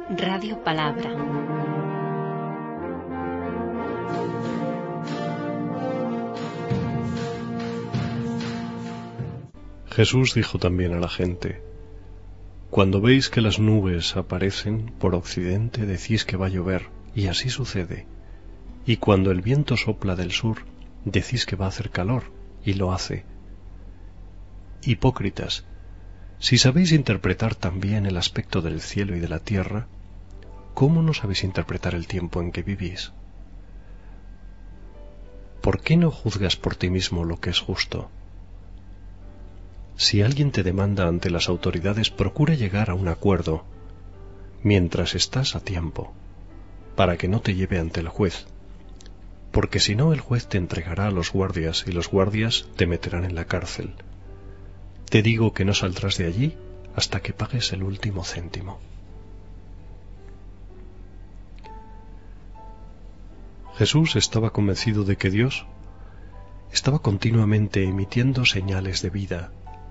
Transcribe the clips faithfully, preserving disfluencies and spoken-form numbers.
Radio Palabra. Jesús dijo también a la gente: cuando veis que las nubes aparecen por occidente, decís que va a llover, y así sucede. Y cuando el viento sopla del sur, decís que va a hacer calor, y lo hace. Hipócritas, si sabéis interpretar también el aspecto del cielo y de la tierra, ¿cómo no sabéis interpretar el tiempo en que vivís? ¿Por qué no juzgas por ti mismo lo que es justo? Si alguien te demanda ante las autoridades, procura llegar a un acuerdo mientras estás a tiempo, para que no te lleve ante el juez, porque si no el juez te entregará a los guardias y los guardias te meterán en la cárcel. Te digo que no saldrás de allí hasta que pagues el último céntimo. Jesús estaba convencido de que Dios estaba continuamente emitiendo señales de vida.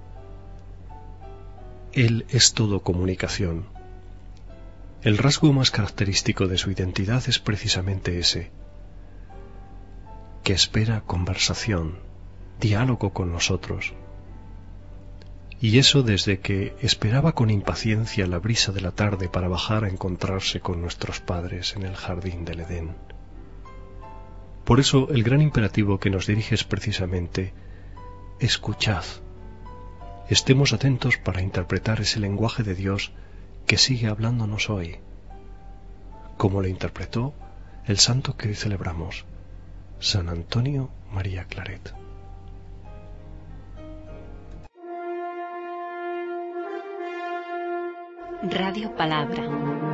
Él es todo comunicación. El rasgo más característico de su identidad es precisamente ese, que espera conversación, diálogo con nosotros. Y eso desde que esperaba con impaciencia la brisa de la tarde para bajar a encontrarse con nuestros padres en el jardín del Edén. Por eso el gran imperativo que nos dirige es precisamente: escuchad. Estemos atentos para interpretar ese lenguaje de Dios que sigue hablándonos hoy, como lo interpretó el santo que hoy celebramos, San Antonio María Claret. Radio Palabra.